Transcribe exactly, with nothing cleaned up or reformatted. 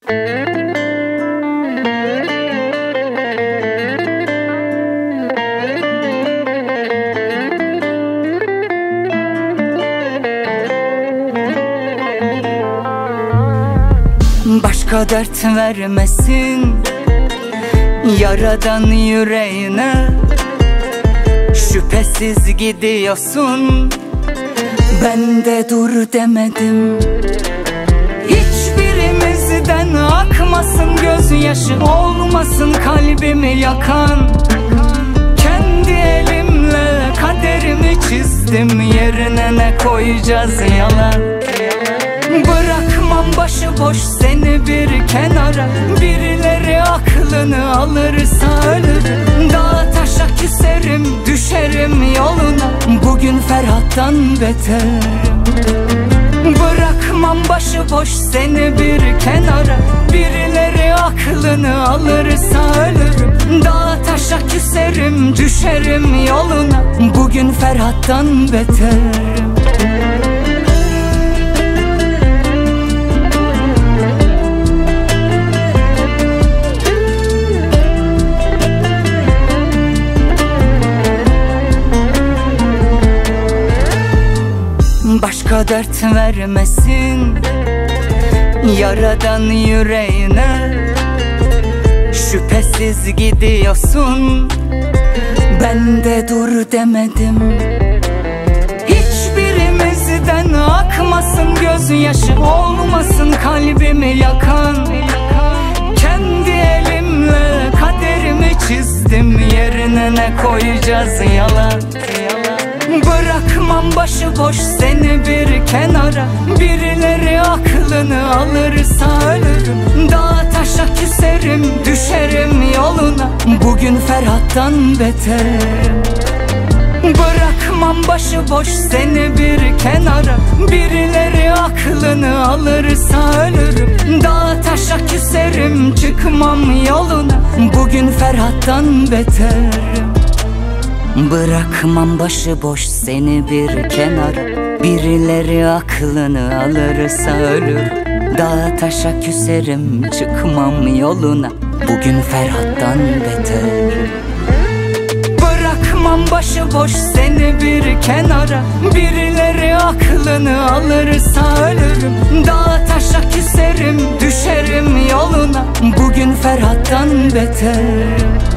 Başka dert vermesin Yaradan yüreğine. Şüphesiz gidiyorsun, ben de dur demedim. Hiçbirimizden akmasın gözyaşı, olmasın kalbimi yakan. Kendi elimle kaderimi çizdim, yerine ne koyacağız yalan. Bırakmam başıboş seni bir kenara, birileri aklını alırsa ölürüm. Dağa taşa küserim, düşerim yoluna, bugün Ferhat'tan beterim. Bırakmam başıboş seni bir kenara, birileri aklını alırsa ölürüm. Dağa taşa küserim, düşerim yoluna, bugün Ferhat'tan beterim. Başka dert vermesin Yaradan yüreğine. Şüphesiz gidiyorsun, ben de dur demedim. Hiçbirimizden akmasın gözyaşı, olmasın kalbimi yakan. Kendi elimle kaderimi çizdim, yerine ne koyacağız yalan. Bırakmam başıboş seni bir kenara, birileri aklını alırsa ölürüm. Dağa taşa küserim, düşerim yoluna, bugün Ferhat'tan beterim. Bırakmam başıboş seni bir kenara, birileri aklını alırsa ölürüm. Dağa taşa küserim, çıkmam yoluna, bugün Ferhat'tan beterim. Bırakmam başıboş seni bir kenara, birileri aklını alırsa ölür. Dağa taşa küserim, çıkmam yoluna, bugün Ferhat'tan beterim. Bırakmam başıboş seni bir kenara, birileri aklını alırsa ölürüm. Dağa taşa küserim, düşerim yoluna, bugün Ferhat'tan beterim.